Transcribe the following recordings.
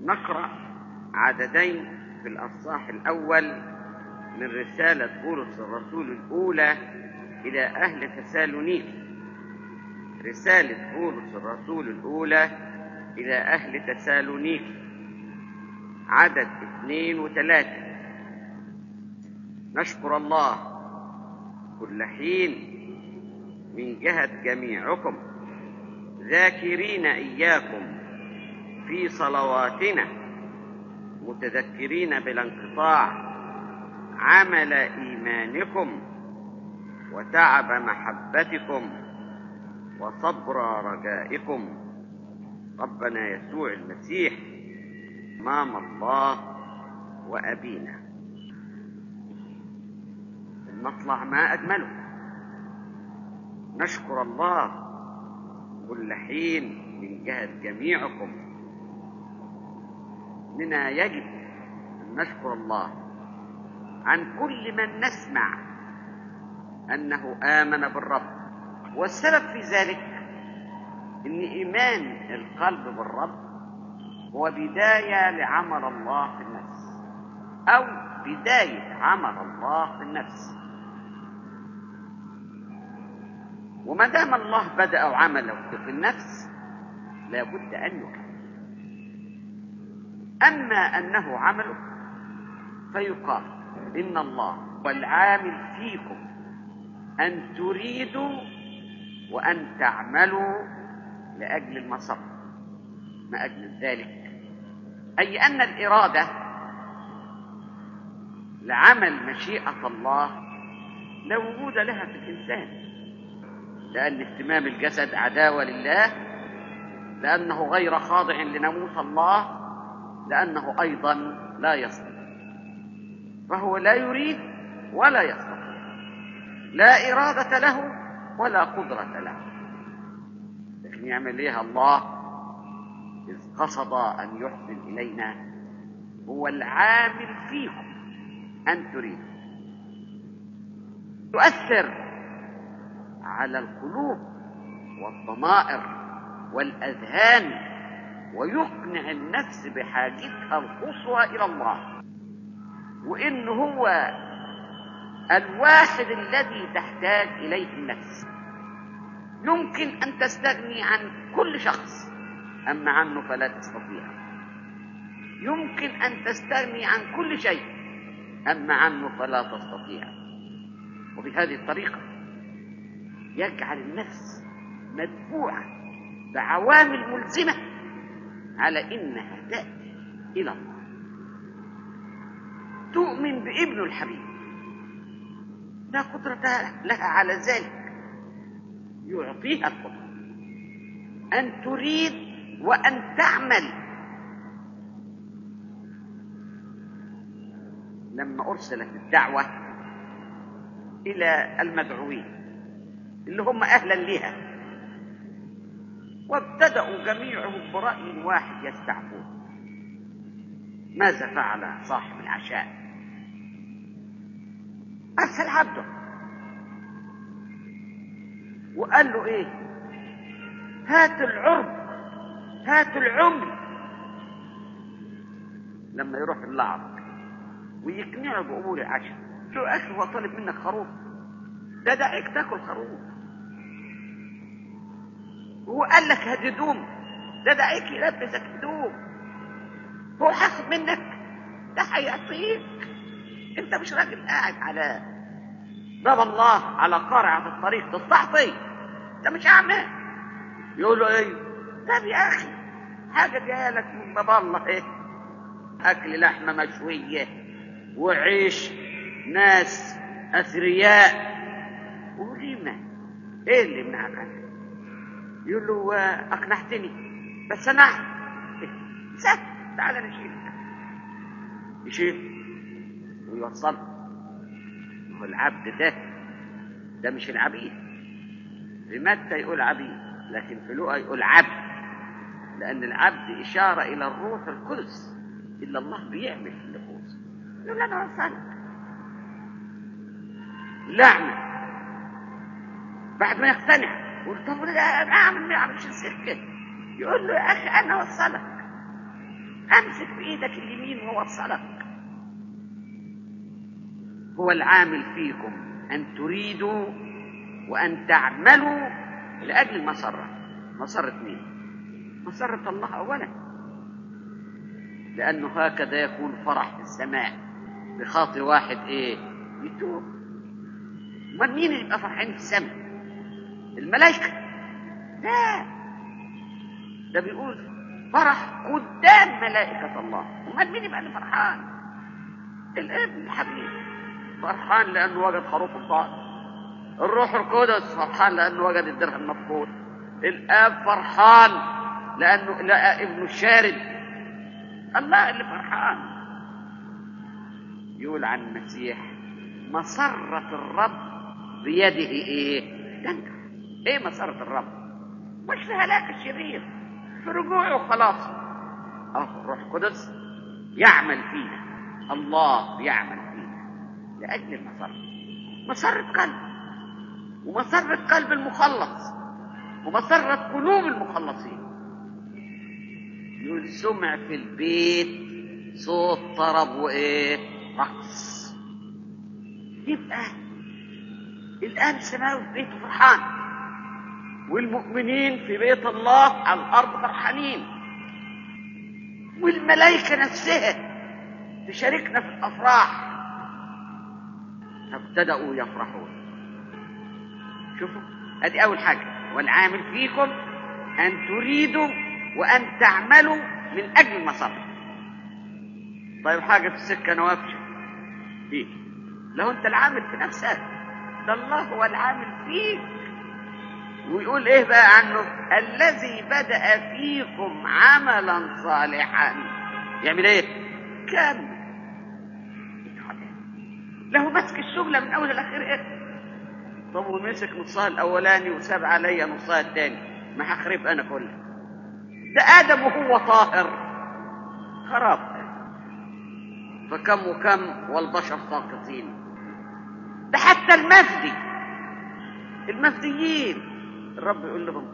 نقرأ عددين في الأصحاح الأول من رسالة بولس الرسول الأولى إلى أهل تسالونيكي. رسالة بولس الرسول الأولى إلى أهل تسالونيكي، عدد 2 و3. نشكر الله كل حين من جهة جميعكم، ذاكرين إياكم في صلواتنا، متذكرين بلا انقطاع عمل إيمانكم وتعب محبتكم وصبر رجائكم ربنا يسوع المسيح أمام الله وأبينا. المطلع ما أجمله. نشكر الله كل حين من جهة جميعكم. إننا يجب أن نشكر الله عن كل من نسمع أنه آمن بالرب، والسبب في ذلك إن إيمان القلب بالرب هو بداية لعمل الله في النفس، أو بداية عمل الله في النفس. وما دام الله بدأ عمله في النفس لابد أن يكمل. أما أنه عمله فيقال إن الله هو العامل فيكم أن تريدوا وأن تعملوا لأجل المسر. ما أجل ذلك أي أن الإرادة لعمل مشيئة الله لا وجود لها في الإنسان، لأن اهتمام الجسد عداوة لله، لأنه غير خاضع لناموس الله، لأنه أيضا لا يستطيع. فهو لا يريد ولا يستطيع، لا إرادة له ولا قدرة له. لكن يعمل إيه الله إذ قصد أن يحسن إلينا؟ هو العامل فيكم أن تريدوا. يؤثر على القلوب والضمائر والأذهان، ويقنع النفس بحاجتها القصوى إلى الله، وإنه هو الواحد الذي تحتاج إليه النفس. يمكن أن تستغني عن كل شخص، أما عنه فلا تستطيع. يمكن أن تستغني عن كل شيء، أما عنه فلا تستطيع. وبهذه الطريقة يجعل النفس مدفوعة بعوامل ملزمة على إنها تأتي إلى الله. تؤمن بابن الحبيب، لا قدرة لها على ذلك، يعطيها القدرة أن تريد وأن تعمل. لما أرسلت الدعوة إلى المدعوين اللي هم أهلا لها، وابتدأوا جميعهم برأي واحد يستعفون، ماذا فعل صاحب العشاء؟ أرسل عبده وقال له إيه؟ هات العرب، هات العمي. لما يروح اللعب ويقنعه بأمور العشاء، له أخي هو طالب منك خروف، ده دعيك تاكل خروف. هو قال لك هات هدوم، ده دعيك يلبسك هدوم. هو حاسب منك، ده هيعطيك. انت مش راجل قاعد على باب الله على قارعة الطريق تستعطي، ده مش اعمى. يقول له ايه؟ طب يا اخي حاجة جاية لك من باب الله، ايه؟ اكل لحمة مشوية وعيش ناس اثرياء وليمة. ايه اللي منعك؟ يقول له اقنعتني، بس انا سهل، تعال نشيلك. يشيل ويوصل. هو العبد ده مش العبيد. في متى يقول عبيد، لكن في لوقا يقول عبد، لأن العبد إشارة إلى الروح القدس إلا الله بيعمل في النفوس. يقول أنا وصلت لعنة بعد ما يقتنع. يقول طب أنا أعمل ما أعملش السكة. يقول له يا أخي أنا وصلك، امسك بايدك اليمين ووصلك. هو العامل فيكم ان تريدوا وان تعملوا لاجل المسرة. مسرة مين؟ مسرة الله اولا، لانه هكذا يكون فرح في السماء بخاطر واحد يتوب. امال مين اللي يبقى فرحان في السماء؟ الملائكة؟ لا، ده بيقول فرح قدام ملائكة الله. امال مين يبقى اللي فرحان؟ الابن الحبيب فرحان لانه وجد خروف الضال. الروح القدس فرحان لانه وجد الدرهم المفقود. الاب فرحان لانه لقى ابنه الشارد. الله اللي فرحان. يقول عن المسيح مسرة الرب بيده تنجح. مسرة الرب؟ مش في هلاك الشرير، في رجوعه وخلاص. الروح القدس يعمل فينا، الله يعمل فينا لأجل المسرة. مسرة قلب، ومسرة قلب المخلص، ومسرة قلوب المخلصين. يقول سمع في البيت صوت طرب رقص. يبقى الآن السماوي في بيته فرحان، والمؤمنين في بيت الله على الأرض فرحانين، والملائكة نفسها تشاركنا في الأفراح. فابتدأوا يفرحون. شوفوا، هذه أول حاجة. والعامل فيكم أن تريدوا وأن تعملوا من أجل المسرة. طيب حاجة في السكة نوافشة فيك، لو أنت العامل في نفسك، ده الله هو العامل فيك. ويقول بقى عنه؟ الذي بدأ فيكم عملا صالحا يعمل كان له مسك الشغلة من أول الأخير. طب ومسك نصها الأولاني وساب علي نصها الثاني، ما هخرب أنا كله؟ ده آدم وهو طاهر خراب، فكم وكم والبشر ساقطين. ده حتى المفديين الرب يقول لهم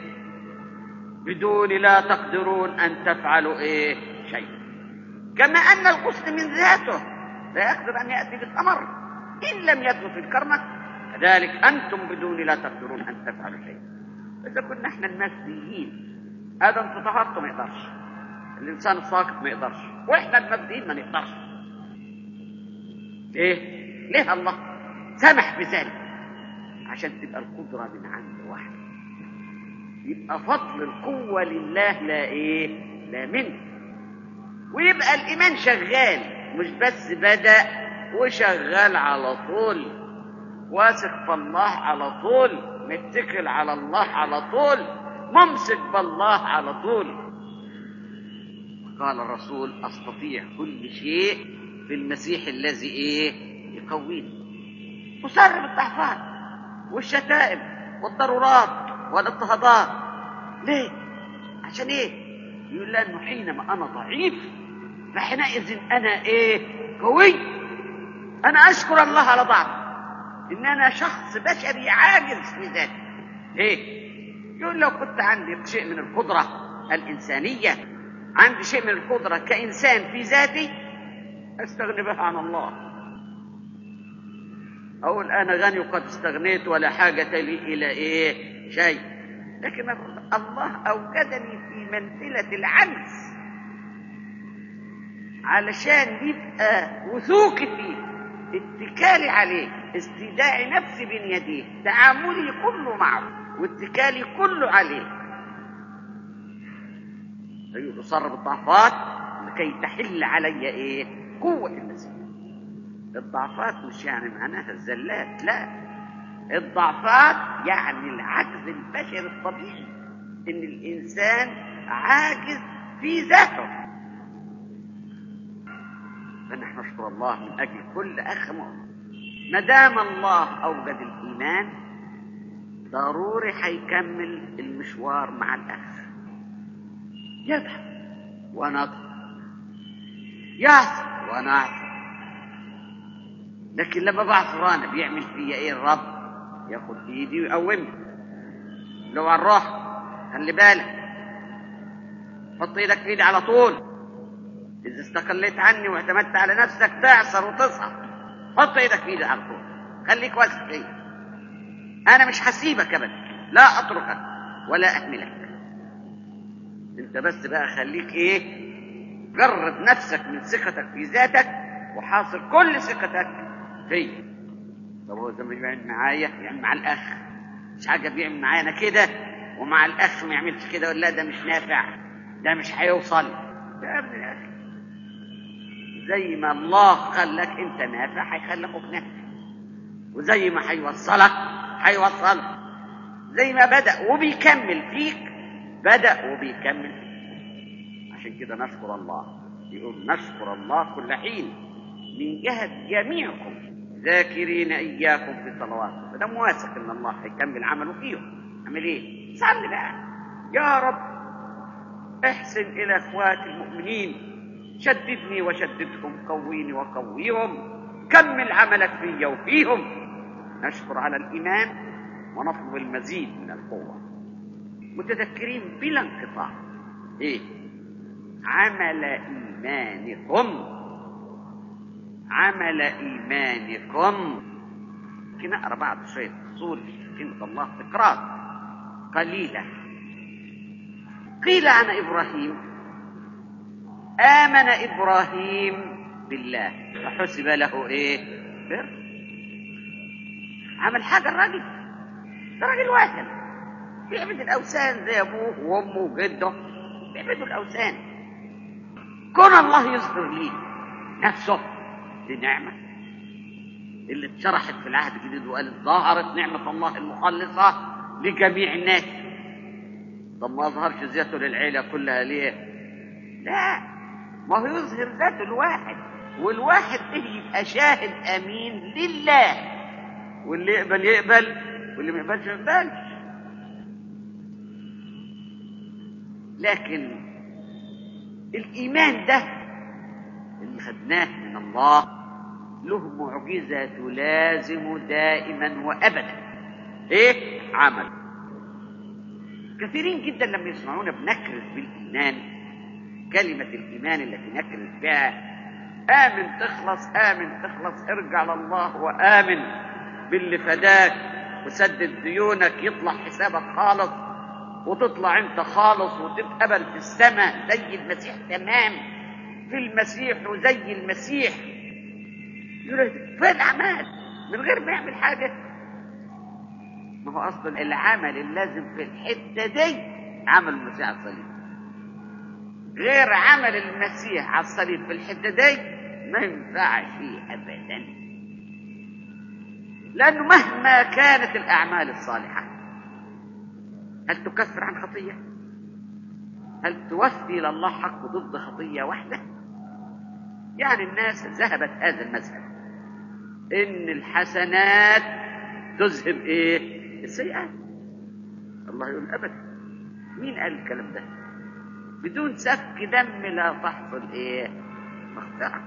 بدون لا تقدرون أن تفعلوا شيء. كما أن الغصن من ذاته لا يقدر أن يأتي بالثمر إن لم يدخل في الكرمة، كذلك أنتم بدون لا تقدرون أن تفعلوا شيء. إذا كنا احنا المفديين، آدم في طهارته ما يقدرش، الإنسان الساقط ما يقدرش، وإحنا المفديين ما نقدرش. ليه الله سمح بذلك؟ عشان تبقى القدرة من عند واحد، يبقى فضل القوة لله لا منه، ويبقى الإيمان شغال، مش بس بدأ وشغال على طول، واثق في الله على طول، متكل على الله على طول، ممسك بالله على طول. قال الرسول أستطيع كل شيء في المسيح الذي يقويني. وصار بالضعفات والشتائم والضرورات والاضطهادات. ليه؟ عشان يقول لأنه حينما أنا ضعيف فحينئذ أنا قوي. أنا أشكر الله على ضعف، إن أنا شخص بشري عاجز في ذاتي. يقول لو كنت عندي شيء من القدرة الإنسانية، عندي شيء من القدرة كإنسان في ذاتي، أستغني بها عن الله. أقول أنا غني وقد استغنيت ولا حاجة لي إلى شيء. لكن الله أوجدني في منزلة العجز علشان يبقى وثوقي فيه، اتكالي عليه، استيداع نفسي بين يديه، تعاملي كله معه واتكالي كله عليه. يصر بالضعفات لكي تحل علي قوة المسيح. الضعفات مش يعني معناها الزلات، لا، الضعفات يعني العجز البشري الطبيعي، ان الانسان عاجز في ذاته. فنحن نشكر الله من اجل كل اخ مؤمن. ما دام الله اوجد الايمان، ضروري هيكمل المشوار مع الاخ، يذهب ونضرب، يعصر ونعصر. لكن لما بعصر انا بيعمل فيا الرب؟ ياخد ايدي ويقومني. لو على الروح خلي بالك، حط ايدك في ايدي على طول، إذا استقليت عني واعتمدت على نفسك تعصر وتصعد. حط ايدك في ايدي على طول، خليك واثق فيا، انا مش هسيبك ابدا، لا اتركك ولا اهملك. انت بس بقى خليك جرد نفسك من ثقتك في ذاتك وحاصر كل ثقتك فيا. طب هو زي ما بيعمل معايا يعني مع الاخ، مش حاجه بيعمل معايا انا كده ومع الاخ ما يعملش كده، ولا ده مش نافع، ده مش هيوصل. يا ابني يا اخي، زي ما الله خلك انت نافع هيخلي اخوك نافع، وزي ما هيوصلك هيوصلك، زي ما بدأ وبيكمل فيك، بدأ وبيكمل فيك. عشان كده نشكر الله، يقول نشكر الله كل حين من جهة جميعكم ذاكرين إياكم في صلواتكم. فده واثق ان الله هيكمل عمله فيهم. اعمل ايه؟ صلي بقى، يا رب احسن الى اخواتي المؤمنين، شددني وشددهم، قويني وقويهم، كمل عملك فيا وفيهم. نشكر على الايمان ونطلب المزيد من القوه، متذكرين بلا انقطاع عمل ايمانكم، عمل ايمانكم. يمكن اقرا بعض شويه فصول في كلمه الله تكرار قليله. قيل عن ابراهيم: آمن إبراهيم بالله فحسب له بر. عمل حاجة الراجل، ده راجل واثن بيعبد الأوثان زي أبوه وأمه وجده بيعبدوا الأوثان. كون الله يظهر ليه نفسه دي نعمة اللي اتشرحت في العهد الجديد وقالت ظهرت نعمة الله المخلصة لجميع الناس. طب ما أظهرش ذاته للعيلة كلها ليه؟ لا، ما هو يظهر ذاته الواحد، والواحد يبقى شاهد امين لله، واللي يقبل يقبل واللي ما يقبلش ما يقبلش. لكن الايمان ده اللي خدناه من الله له معجزه تلازم دائما وابدا عمل. كثيرين جدا لما يسمعونا بنكرز بالايمان، كلمة الإيمان التي نكرز بها آمن تخلص، آمن تخلص، ارجع لله وآمن باللي فداك وسدد ديونك، يطلع حسابك خالص وتطلع انت خالص وتتقبل في السماء زي المسيح تمام في المسيح وزي المسيح. يقول فين الأعمال من غير ما يعمل حاجة؟ ما هو أصلا العمل اللازم في الحتة دي عمل المسيح على الصليب، غير عمل المسيح على الصليب في الحتة دي ما ينفعش فيه أبدا. لأنه مهما كانت الأعمال الصالحة هل تكفر عن خطية؟ هل توفي لله حق ضد خطية واحدة؟ يعني الناس ذهبت هذا المذهب إن الحسنات تذهب السيئات. الله يقول أبدا. مين قال الكلام ده؟ بدون سفك دم لا تحصل مغفرة.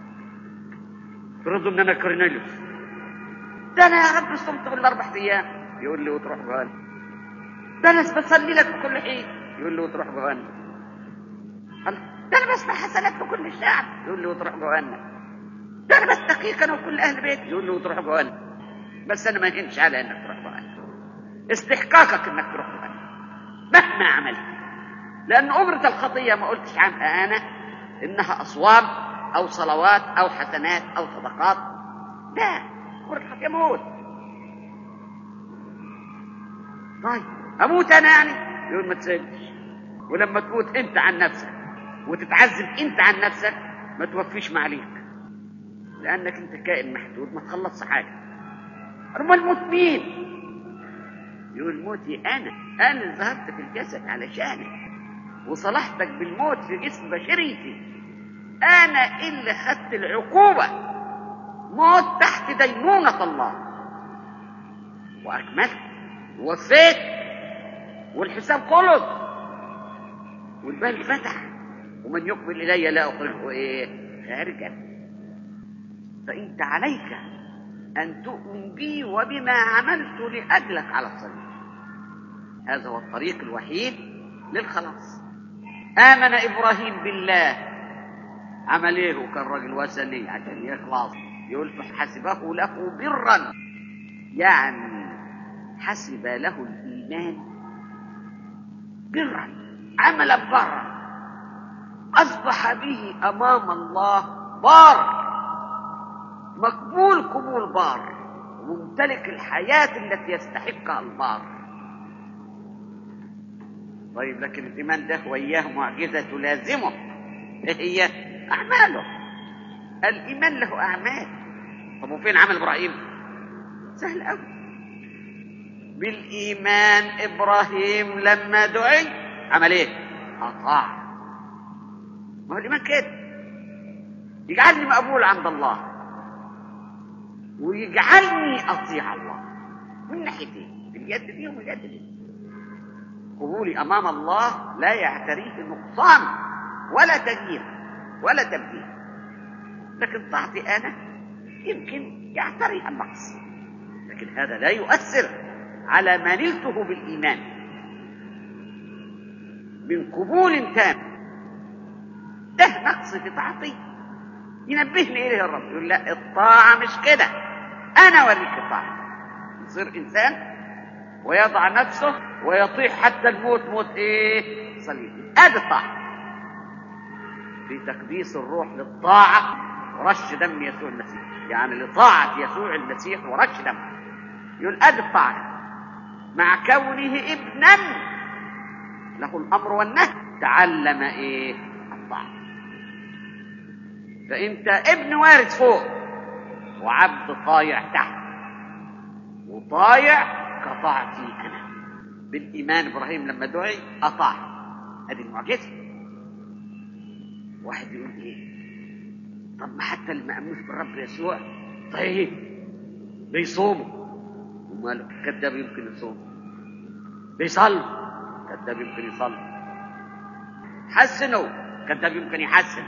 فرضوا ان انا كورنيليوس، ده انا يا رب صمت بال4 ايام، يقول لي وتروح جهنم. ده انا بصلي لك في كل حين، يقول لي وتروح جهنم. ده انا بسمع حسنات في كل الشعب، يقول لي وتروح جهنم. ده انا بستقيك انا وكل اهل بيتي، يقول لي وتروح جهنم. بس انا ما يهمش على انك تروح جهنم، استحقاقك انك تروح جهنم مهما عملت. لأن أمرة الخطية ما قلتش عنها أنا إنها أصوام أو صلوات أو حسنات أو صدقات، لا، أمرة الخطية موت. طيب أموت أنا يعني؟ يقول ما تسيبش. ولما تموت أنت عن نفسك وتتعذب أنت عن نفسك ما توفيش معليك، لأنك أنت كائن محدود ما تخلصش حاجة. أما الموت مين؟ يقول موتي أنا اللي ظهرت في الجسد علشانك وصلحتك بالموت في جسم بشريتي. أنا اللي خدت العقوبة، موت تحت دينونة الله، وأكملت ووفيت والحساب خلص والباب فتح، ومن يقبل إلي لا أخرجه خارجا. فأنت عليك أن تؤمن بي وبما عملت لأجلك على الصليب. هذا هو الطريق الوحيد للخلاص. آمن إبراهيم بالله عمل ايه؟ وكان راجل وثني عشان يخلص. يقول فحسبه له برا، يعني حسب له الإيمان برا، عمل برا، أصبح به أمام الله بار، مقبول قبول بار، وممتلك الحياة التي يستحقها البار. طيب لكن الإيمان ده وإياه معجزة تلازمه، إيه هي؟ أعماله. الإيمان له أعمال. طب وفين عمل إبراهيم؟ سهل أوي. بالإيمان إبراهيم لما دعي عمل إيه؟ أطاع. ما هو الإيمان كده، يجعلني مقبول عند الله ويجعلني أطيع الله من ناحيتين، باليد دي ومن اليد دي. قبولي أمام الله لا يعتريه نقصان ولا تغيير ولا تبديل، لكن طاعتي أنا يمكن يعتري النقص، لكن هذا لا يؤثر على ما نلته بالإيمان من قبول تام. ده نقص في طاعتي ينبهني إليه الرب، يقول لا، الطاعة مش كده، أنا أوريك الطاعة. يصير إنسان ويضع نفسه ويطيح حتى الموت، موت إيه؟ صليب. هذه الطاعة في تقديس الروح للطاعة ورش دم يسوع المسيح، يعني لطاعة يسوع المسيح ورش دم. يقول هذه الطاعة مع كونه ابنا له الأمر والنهي تعلم إيه؟ الطاعة. فأنت ابن وارث فوق وعبد طايع تحت، وطايع كطاعتي أنا. بالإيمان إبراهيم لما دعي أطاع، هذه المعجزة. واحد يقول إيه؟ طب ما حتى اللي ما أمنوش بالرب يسوع طيب بيصوموا، وماله؟ كذاب يمكن يصوم. بيصلوا، كذاب يمكن يصلي. حسنوا، كذاب يمكن يحسن.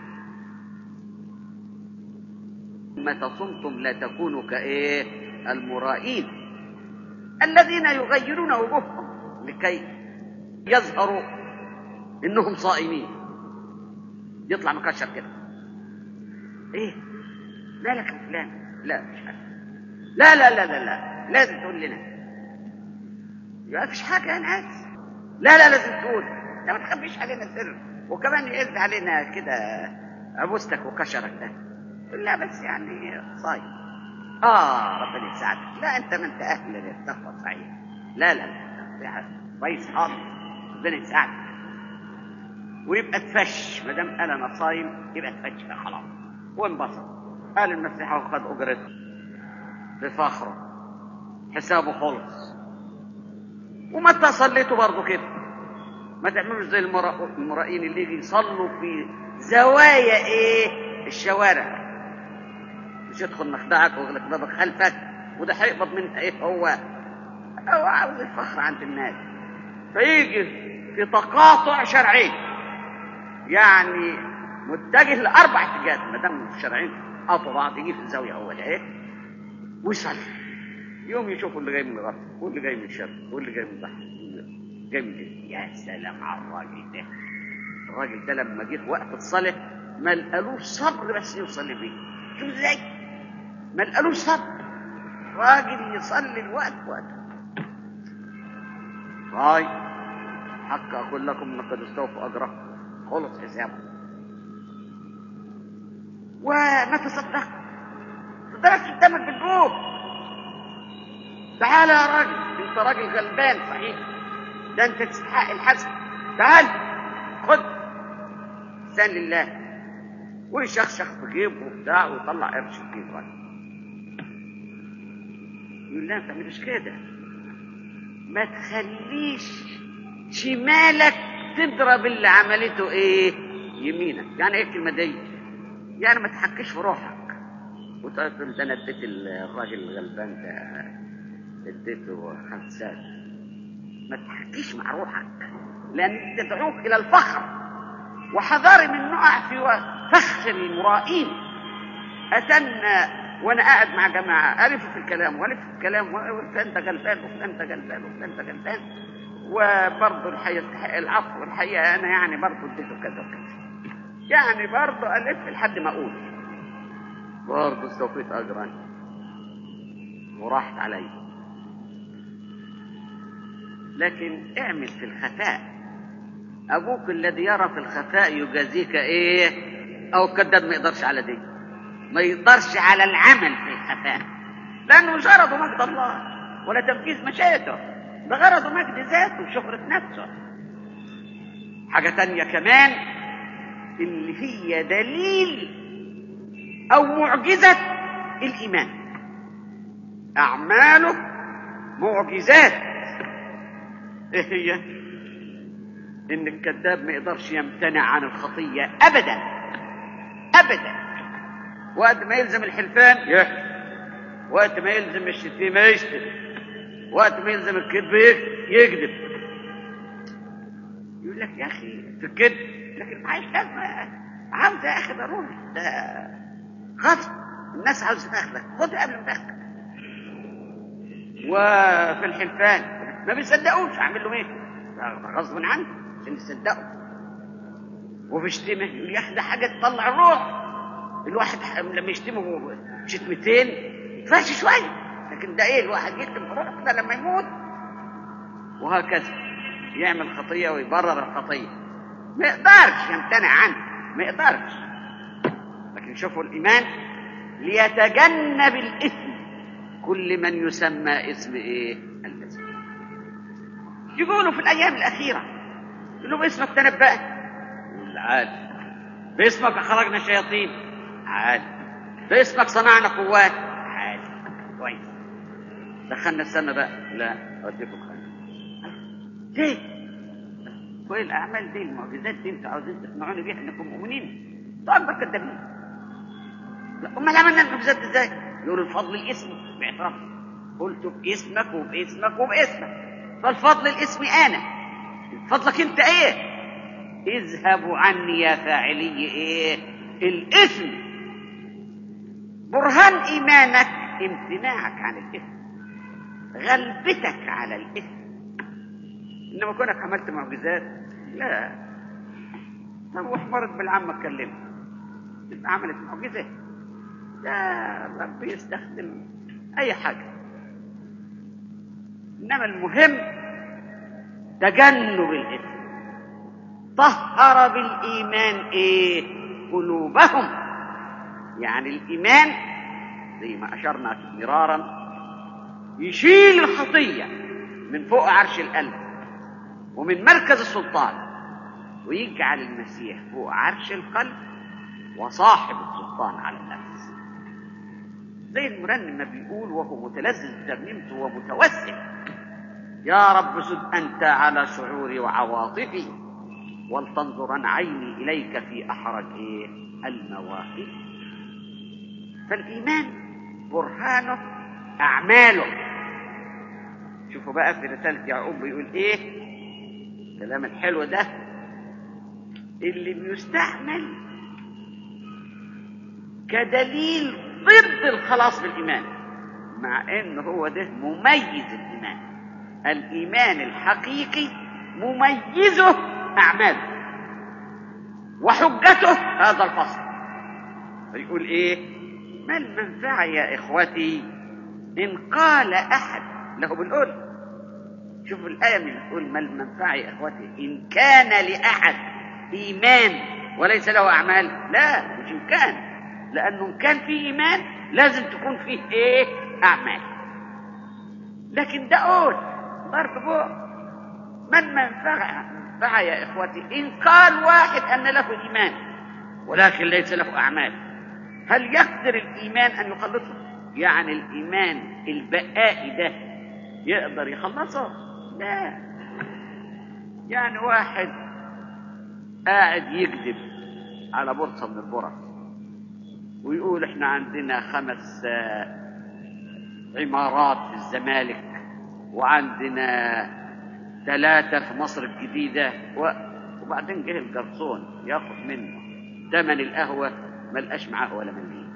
متى صمتم لا تكونوا كايه؟ المرائين الذين يغيرون وجوههم لكي يظهروا انهم صائمين. يطلع مكشر كده، ايه مالك يا فلان؟ لا مش حاجه. لا لا لا لا لا، لازم تقول لنا. يبقى مفيش حاجه انا عايز. لا لا، لازم تقول. لا ما تخبيش علينا سر، وكمان يقلب علينا كده عبوستك وكشرك ده. لا بس يعني صايم. ربنا يساعدك. لا انت ما انت اهل للتقوى صحيح. لا لا لا، كويس خالص، ربنا يساعدك. ويبقى تفش، ما دام قال انا صايم يبقى تفش خلاص وانبسط. قال المسيح وخد اجرته بفخره، حسابه خلص. ومتى صليتوا برضه كده ما تعملوش زي المرائين اللي يجي يصلوا في زوايا ايه؟ الشوارع. مش يدخل مخدعك ويغلق بابك خلفك، وده هيقبض منها ايه؟ هو عاوز الفخر عند الناس، فيجي في تقاطع شرعي، يعني متجه لاربع اتجاهات. ما دام الشرعين قطعوا بعض يجي في الزاويه اول ايه ويصلي. يوم يشوفوا اللي جاي من الغرب واللي جاي من الشرق واللي جاي من البحر جاي من ايه. يا سلام على الراجل ده. الراجل ده لما جه وقت الصلاه ما لقالوش صبر بس يصلي بيه. شوف ازاي ما لقالوش صبر، راجل يصلي الوقت وقته. طيب حق اقول لكم ان قد استوفوا اجره، خلص حسابه. وما تصدق تضربش قدامك بالجوب. تعال يا راجل، انت راجل غلبان صحيح، ده انت تستحق الحسن. تعال خد سان لله، ويشخشخ في جيبه وبتاع ويطلع قرش في جيبه. يقول لا ما تعملش كده، ما تخليش شمالك تضرب اللي عملته ايه؟ يمينك. يعني ايه الكلمه دي؟ يعني ما تحكش في روحك وتقول ده انا اديت الراجل الغلبان ده اديته 5 ساعات. ما تحكيش مع روحك، لان تدعوك الى الفخر. وحذاري من نقع في فخر المرائين. اتنا وانا قاعد مع جماعه الف في الكلام والف في الكلام، وفلان ده غلبان وفلان ده غلبان وفلان ده غلبان، وبرضه الحقيقه يستحق العفو، والحقيقه انا يعني برضه اديته كذا وكذا. يعني برضه ألف لحد ما أقول برضه استوفيت أجرا وراحت علي. لكن اعمل في الخفاء، أبوك الذي يرى في الخفاء يجازيك إيه؟ أو الكذاب ما يقدرش على دي، ما يقدرش على العمل في الخفاء، لأنه مش غرضه مجد الله ولا تنفيذ مشيئته، ده غرضه مجد ذاته وشهرة نفسه. حاجة تانية كمان اللي هي دليل أو معجزة الإيمان، أعماله معجزات. إيه هي؟ إن الكذاب ما يقدرش يمتنع عن الخطية أبدا أبدا. وقت ما يلزم الحلفان يحلف، وقت ما يلزم الشتيمة يشتم، وقت ما يلزم الكذب يكذب. يقول لك يا أخي في الكذب، لكن معيش لازمة، عاوز يا أخي ضروري، ده غصب، الناس عاوزة تاخدك، خدها قبل ما تاخدك. وفي الحلفان ما بيصدقوش، أعمل له إيه؟ غصب عنه عشان يصدقوا. وفي الشتيمة يقول يا أخي ده حاجة تطلع الروح، الواحد لما يشتمه شتمتين يتفاشي شوية، لكن ده إيه الواحد يكتم روحه كده لما يموت. وهكذا يعمل خطية ويبرر الخطية، ما يقدرش يمتنع عنه، ما يقدرش. لكن شوفوا الإيمان ليتجنب الإثم كل من يسمى اسم إيه؟ الاسم. يقولوا في الأيام الأخيرة يقولوا باسمك تنبأت، عادي. باسمك خرجنا شياطين، عادي. باسمك صنعنا قوات، عادي. كويس. دخلنا السماء بقى، لا أوديكم خير. ليه؟ كل الأعمال دي المعجزات دي انتوا عاوزين تقنعوني بيها انكم مؤمنين؟ انتوا أكبر كذابين. أمال عملنا المعجزات ازاي؟ يقولوا الفضل الاسم باعتراف، قلت باسمك وباسمك وباسمك، فالفضل الاسم أنا، فضلك أنت إيه؟ اذهبوا عني يا فاعلي إيه؟ الإثم. برهان إيمانك امتناعك عن الإثم، غلبتك على الإثم. إنما كونك عملت معجزات، لا. طب حمرت بالعامة اتكلمت، تبقى عملت معجزات، لا. رب يستخدم أي حاجة، إنما المهم تجنب الإثم. طهر بالإيمان إيه؟ قلوبهم. يعني الإيمان زي ما أشرنا مرارا يشيل الخطية من فوق عرش القلب ومن مركز السلطان، ويجعل المسيح فوق عرش القلب وصاحب السلطان على النفس. زي المرنم ما بيقول وهو متلذذ بترنيمته ومتوسل: يا رب سد أنت على شعوري وعواطفي، ولتنظرن عيني إليك في أحرج المواقف. فالإيمان برهانه أعماله. شوفوا بقى في رسالة يعقوب بيقول إيه الكلام الحلو ده اللي بيستعمل كدليل ضد الخلاص بالإيمان، مع إنه هو ده مميز الإيمان. الإيمان الحقيقي مميزه أعماله وحجته هذا الفصل. فيقول إيه؟ ما المنفعة يا إخوتي إن قال أحد له بالقول. شوفوا الآية من بتقول ما المنفعة يا إخوتي إن كان لأحد إيمان وليس له أعمال. لا، مش إن كان، لأنه إن كان فيه إيمان لازم تكون فيه إيه؟ أعمال. لكن ده قول ضرب فوق. ما المنفعة يا إخوتي إن قال واحد أن له إيمان ولكن ليس له أعمال. هل يقدر الإيمان أن يخلصه؟ يعني الإيمان البقائي ده يقدر يخلصه؟ لا. يعني واحد قاعد يكذب على بورصة من البورص ويقول احنا عندنا 5 عمارات في الزمالك وعندنا 3 في مصر الجديدة، وبعدين جه الجرسون ياخد منه ثمن القهوة ما لقاش معاه ولا مليم.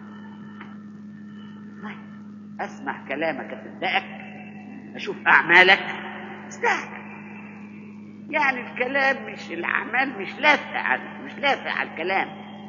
اسمع كلامك اصدقك، اشوف اعمالك استهك. يعني الكلام مش الأعمال مش لافع على الكلام.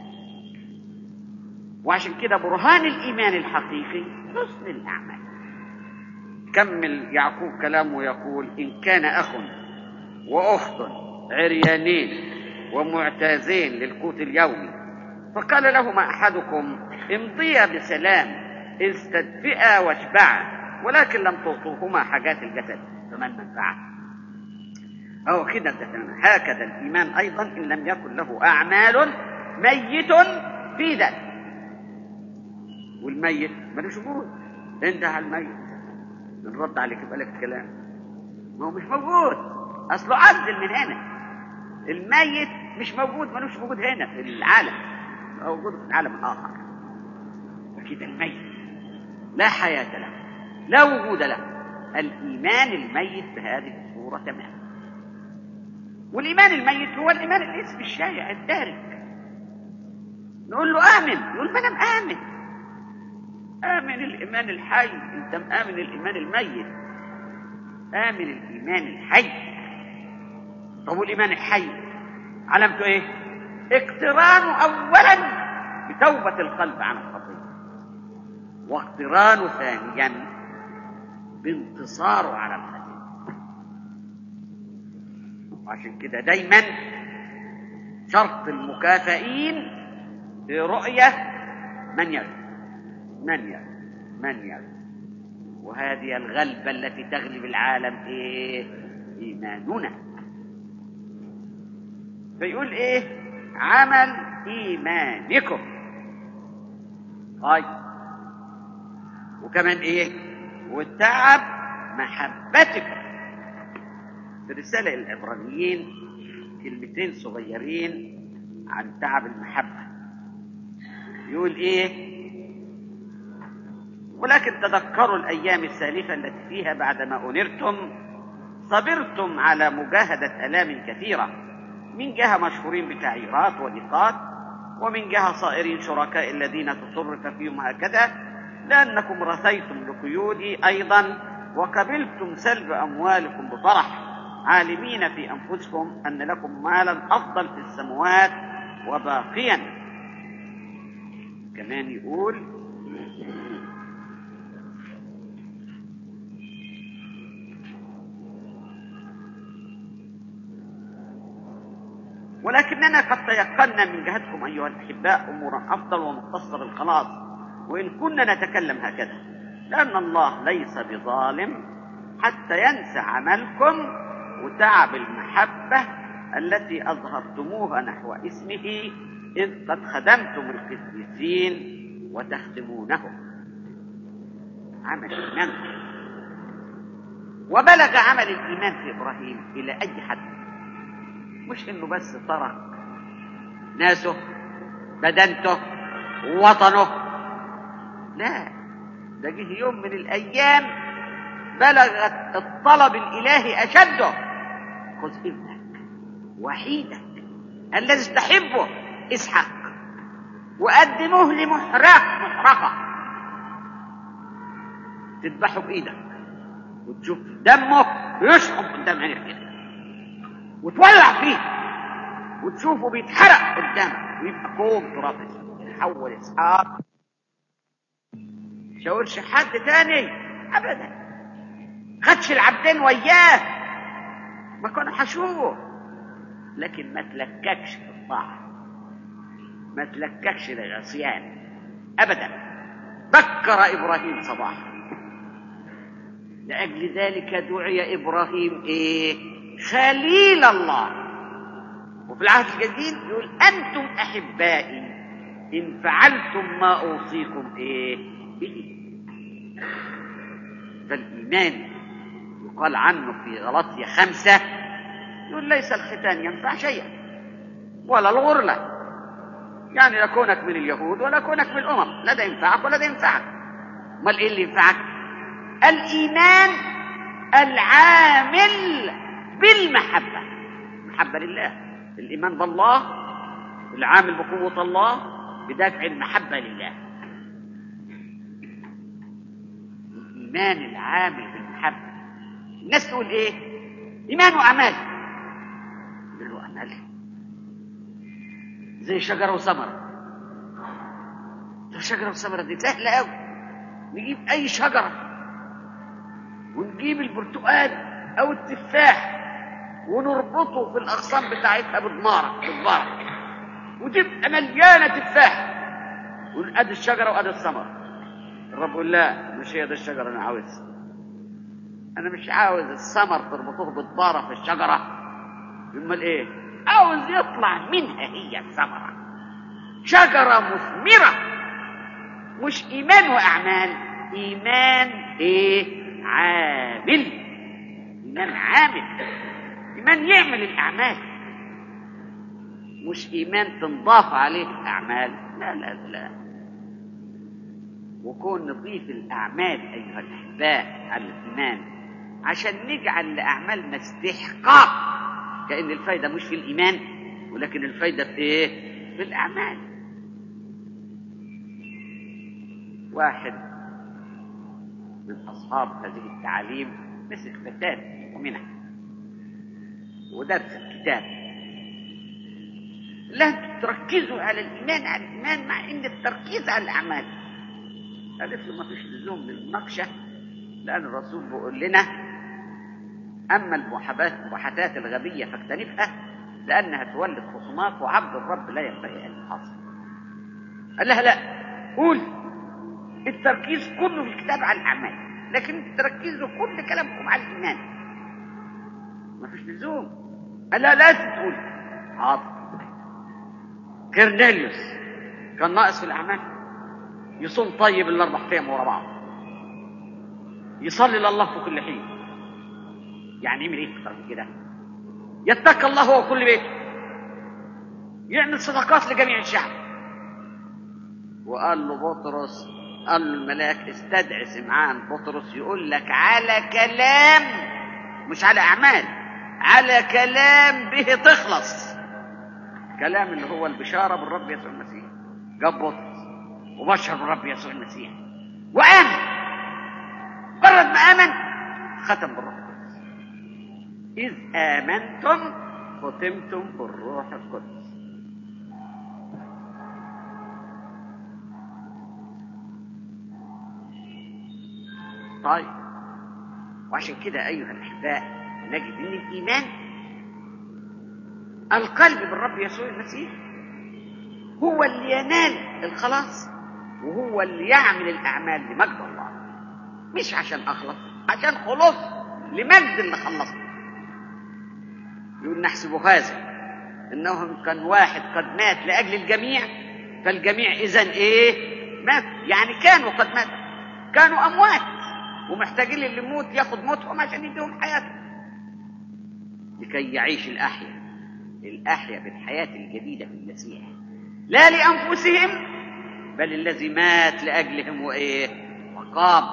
وعشان كده برهان الإيمان الحقيقي حسن الأعمال. كمل يعقوب كلامه ويقول: إن كان أخ وأخت عريانين ومعتازين للقوت اليومي، فقال لهما أحدكم: امضيا بسلام، استدفئا واشبعا، ولكن لم تعطوهما حاجات الجسد، فما المنفعة؟ أو كده هكذا الإيمان أيضا إن لم يكن له أعمال ميت في ذاته. والميت ملوش وجود. انت على الميت بنرد عليك يبقى لك الكلام، ما هو مش موجود، اصله عزل من هنا. الميت مش موجود، ملوش وجود هنا في العالم، موجود في العالم الاخر. فكده الميت لا حياة له، لا وجود له. الايمان الميت بهذه الصورة تماما. والايمان الميت هو الايمان الاسم الشائع الدارج. نقول له امن، يقول ما انا مآمن. آمن الإيمان الحي، أنت مآمن الإيمان الميت. آمن الإيمان الحي. طب والإيمان الحي علامته إيه؟ اقترانه أولا بتوبة القلب عن الخطيئة، واقترانه ثانيا بانتصاره على الخطيئة. وعشان كده دايما شرط المكافئين في رؤية من يرد من يرد. وهذه الغلبة التي تغلب العالم إيه؟ إيماننا. فيقول إيه؟ عمل إيمانكم. وكمان إيه؟ والتعب محبتكم. في رسالة العبرانيين كلمتين صغيرين عن تعب المحبة. يقول إيه؟ ولكن تذكروا الأيام السالفة التي فيها بعدما أنرتم صبرتم على مجاهدة آلام كثيرة، من جهة مشهورين بتعييرات وضيقات، ومن جهة صائرين شركاء الذين تصرف فيهم هكذا، لأنكم رثيتم لقيودي أيضا، وقبلتم سلب أموالكم بفرح، عالمين في أنفسكم أن لكم مالا أفضل في السماوات وباقيا. كمان يقول: ولكننا قد تيقنا من جهتكم أيها الأحباء أمورا أفضل ومختصر الخلاص، وإن كنا نتكلم هكذا، لأن الله ليس بظالم حتى ينسى عملكم وتعب المحبة التي أظهرتموها نحو اسمه، إذ قد خدمتم القديسين وتخدمونهم. عمل الإيمان. وبلغ عمل الإيمان في إبراهيم إلى أي حد؟ مش إنه بس ترك ناسه بدنته ووطنه، لا، ده جه يوم من الأيام بلغت الطلب الإلهي أشده: خذ ابنك وحيدك الذي تحبه إسحاق وقدموه محرقة تذبحه بإيدك، وتشوف دمه يشحب قدام عينك كده، وتولع فيه وتشوفه بيتحرق قدامك ويبقى كوم تراب. يحول إسحاق شاورش حد تاني أبدا، خدش العبدين وياه، ما كانوا حشوه، لكن ما تلككش في الطاعة، ما تلككش للعصيان أبدا. بكر إبراهيم صباحا، لأجل ذلك دعي إبراهيم إيه؟ خليل الله. وفي العهد الجديد يقول: أنتم أحبائي إن فعلتم ما أوصيكم إيه به. فالإيمان يقال عنه في غلاطيا 5 يقول: ليس الختان ينفع شيئا ولا الغرلة، يعني لا كونك من اليهود ولا كونك من الأمم، لا ده ينفعك ولا ده ينفعك. امال إيه اللي ينفعك؟ الإيمان العامل بالمحبة، محبة لله، الإيمان بالله العامل بقوة الله بدافع المحبة لله. الإيمان العامل بالمحبة. الناس تقول إيه؟ إيمان وأعمال. الأعمال زي شجرة وثمرة. الشجرة والثمرة دي سهلة أوي. نجيب أي شجرة ونجيب البرتقال أو التفاح ونربطه في الأغصان بتاعتها بالبارة وتبقى مليانة تفاح، ونقد الشجرة وقد الثمرة. الرب يقول لا، مش هي ده الشجرة أنا عاوزها. أنا مش عاوز الثمر تربطوه بالبارة في الشجرة. أمال إيه؟ عاوز يطلع منها هي الثمرة، شجرة مثمرة. مش إيمان وأعمال، إيمان إيه؟ عامل. إيمان عامل، إيمان يعمل الأعمال، مش إيمان تنضاف عليه الأعمال. لا لا لا. وكون نضيف الأعمال أيها الأحباء على الإيمان عشان نجعل لأعمالنا استحقاق، كأن الفايدة مش في الإيمان ولكن الفايدة في إيه؟ في الأعمال. واحد من أصحاب هذه التعاليم مسك فتاة مؤمنة ودرس الكتاب، لا تركزوا على الإيمان مع إن التركيز على الأعمال. قالت له ما فيش لزوم للمناقشة، لأن الرسول بيقول لنا أما المباحثات الغبية فاجتنبها لأنها تولد خصومات وعبد الرب لا ينبغي أن يحاصر. قال لها لا، قول التركيز كله في الكتاب على الأعمال، لكن تركزوا كل كلامكم على الإيمان. ما فيش لزوم. قال لها لازم تقول. حاضر. كرنيليوس كان ناقص في الأعمال، يصوم طيب ال4 أيام ورا بعض، يصلي لله في كل حين. يعني يعمل ايه اكتر من كده؟ يتقي الله هو وكل بيته، يعمل صدقات لجميع الشعب. وقال له بطرس، قال له الملاك استدعي سمعان بطرس يقول لك على كلام مش على أعمال، على كلام به تخلص. كلام اللي هو البشارة بالرب يسوع المسيح. جاب بطرس وبشر بالرب يسوع المسيح وآمن. مجرد ما آمن ختم بالروح القدس. إذ آمنتم ختمتم بالروح القدس. طيب، وعشان كده أيها الأحباء نجد أن الإيمان القلب بالرب يسوع المسيح هو اللي ينال الخلاص، وهو اللي يعمل الأعمال لمجد الله، مش عشان أخلص، عشان خلص لمجد اللي خلصنا. يقول نحسب هذا إنهم كان واحد قد مات لأجل الجميع، فالجميع إذن إيه؟ مات. يعني كانوا قد ماتوا، كانوا أموات ومحتاجين اللي يموت ياخد موتهم عشان يديهم حياتهم، لكي يعيش الأحياء بالحياة الجديدة في المسيح، لا لأنفسهم بل الذي مات لأجلهم وإيه؟ وقام.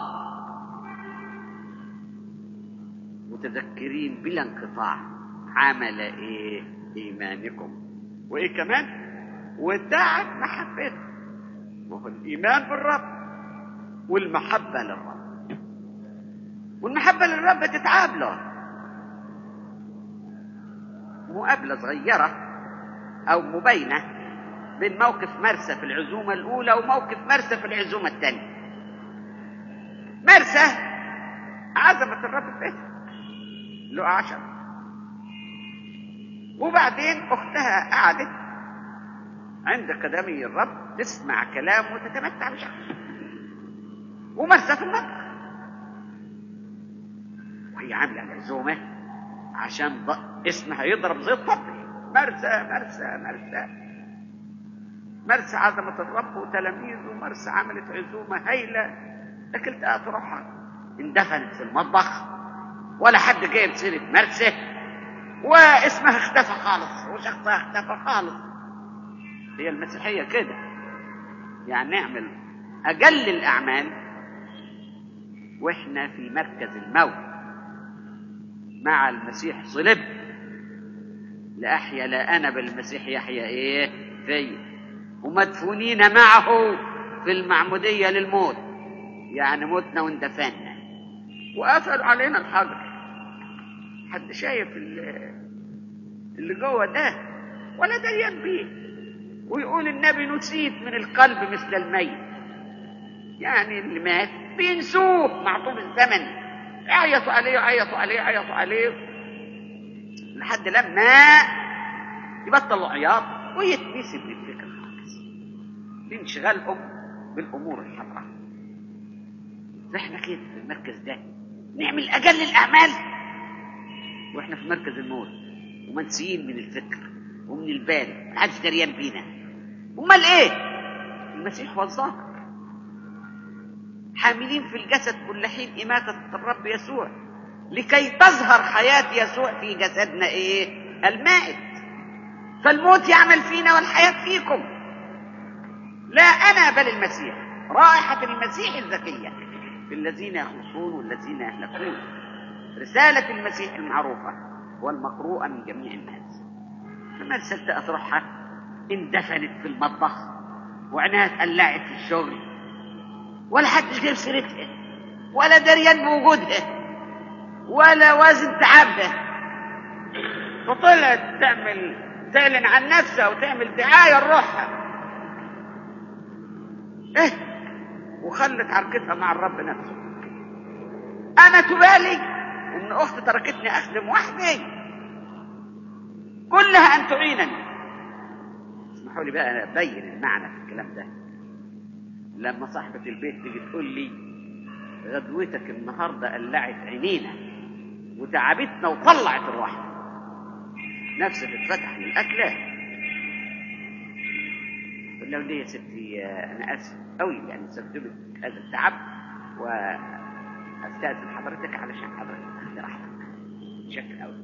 متذكرين بلا انقطاع عمل إيه؟ إيمانكم. وإيه كمان؟ ودعت محبته. وهو الإيمان بالرب والمحبة للرب. والمحبة للرب تتعاب له. مقابلة صغيرة أو مبينة بين موقف مرسى في العزومة الأولى وموقف مرسى في العزومة الثانية. مرسى عزمت الرب فيه له 10، وبعدين أختها قعدت عند قدمي الرب تسمع كلامه وتتمتع بشخصه، ومرسى في المطبخ وهي عاملة العزومة عشان اسمها يضرب زي الطبل. مرسى مرسى مرسى مرسى عزمت الرب وتلاميذه، مرسى عملت عزومة هايلة، لكن لقيتها تروحها اندفنت في المطبخ ولا حد جايب سيرة مرسى، واسمها اختفى خالص وشخصها اختفى خالص. هي المسيحية كده، يعني نعمل أقل الأعمال وإحنا في مركز الموت مع المسيح صلب. لأحيا لا أنا بل المسيح يحيا إيه في، ومدفونين معه في المعمودية للموت، يعني موتنا واندفنا. وقفلوا علينا الحجر. حد شايف اللي جوه ده ولا دريان بيه. ويقول النبي نسيت من القلب مثل الميت، يعني اللي مات بينسوه مع طول الزمن، يعيطوا عليه يعيطوا عليه يعيطوا عليه لحد لما يبطلوا عياط ويتنسي من الفكر خالص بانشغالهم بالامور الحمراء. احنا كده في المركز ده نعمل اجل الاعمال واحنا في مركز الموت ومنسيين من الفكر ومن البال، محدش دريان بينا. امال ايه؟ المسيح هو الظاهر، حاملين في الجسد كل حين إماتة الرب يسوع لكي تظهر حياة يسوع في جسدنا ايه؟ المائت. فالموت يعمل فينا والحياة فيكم، لا أنا بل المسيح، رائحة المسيح الزكية في الذين يخلصون والذين يهلكون. رسالة المسيح المعروفة والمقروءة من جميع الناس. لما رسالة أطرحها اندفنت في المطبخ وعناها اتقلعت في الشغل ولا حدش جايب سيرتها ولا دريان بوجودها ولا وزن تعبها، فطلعت تعلن عن نفسها وتعمل دعاية لروحها وخلت عركتها مع الرب نفسه. انا تبالي ان اختي تركتني اخدم وحدي، كلها ان تعينني. اسمحوا لي بقى ابين المعنى في الكلام ده. لما صاحبة البيت تيجي تقول لي غدوتك النهارده قلعت عينينا وتعبتنا وطلعت الروح، نفسي تتفتح للاكله. قل له ليه يا ستي انا اسف قوي لان سبت هذا التعب، واستاذن حضرتك علشان حضرتك تاخذي راحتك. شكرا قوي.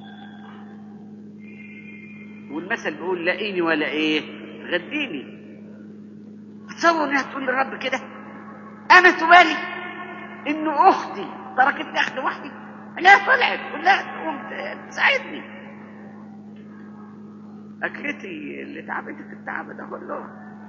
والمثل بيقول لاقيني ولا ايه غديني. تصور انها تقول للرب كده؟ انا تبالي انه اختي تركتني اخدم وحدي؟ لا طلعت ولا تقوم تساعدني. اكلتي اللي تعبتك التعب ده كله